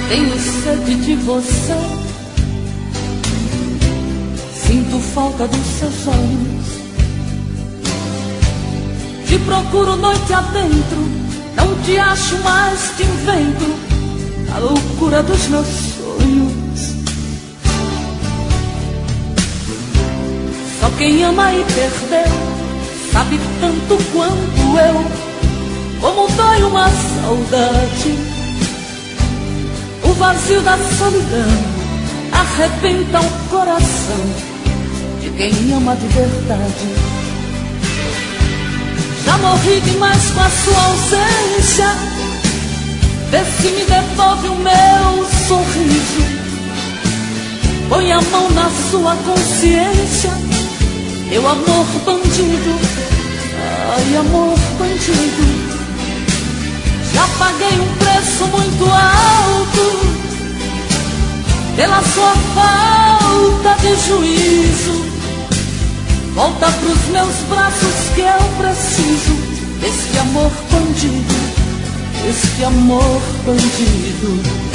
Tenho sede de você, sinto falta dos seus olhos. Te procuro noite adentro, não te acho mais, te invento a loucura dos meus sonhos. Só quem ama e perdeu sabe tanto quanto eu como dói uma saudade. O vazio da solidão arrebenta o coração de quem ama de verdade. Já morri demais com a sua ausência, vê se me devolve o meu sorriso. Põe a mão na sua consciência, meu amor bandido, ai amor bandido. Já paguei um preço muito alto pela sua falta de juízo. Volta pros meus braços que eu preciso desse amor bandido, desse amor bandido.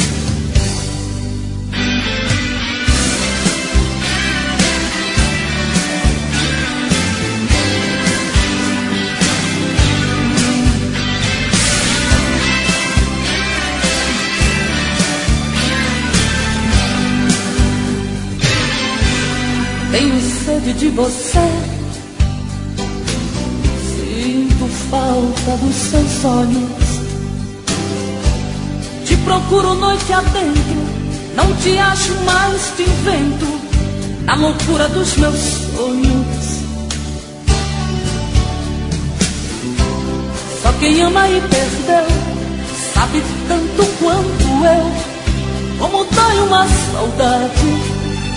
Tenho sede de você, sinto falta dos seus olhos. Te procuro noite adentro, não te acho mais, te invento na loucura dos meus sonhos. Só quem ama e perdeu sabe tanto quanto eu como dói uma saudade.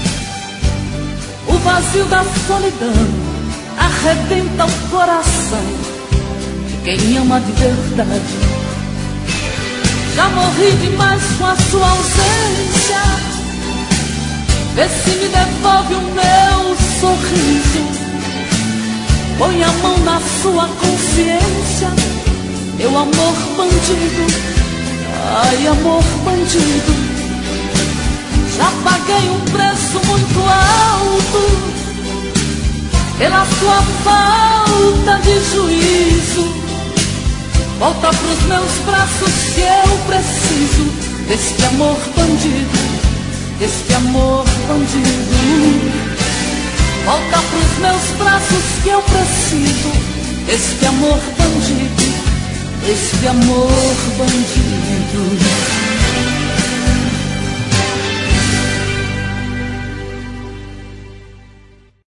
O vazio da solidão arrebenta o coração de quem ama de verdade. Já morri demais com a sua ausência, vê se me devolve o meu sorriso. Põe a mão na sua consciência, meu amor bandido, ai amor bandido. Já paguei um preço muito alto pela sua falta de juízo. Volta pros meus braços que eu preciso deste amor bandido, deste amor bandido. Volta pros meus braços que eu preciso deste amor bandido, deste amor bandido.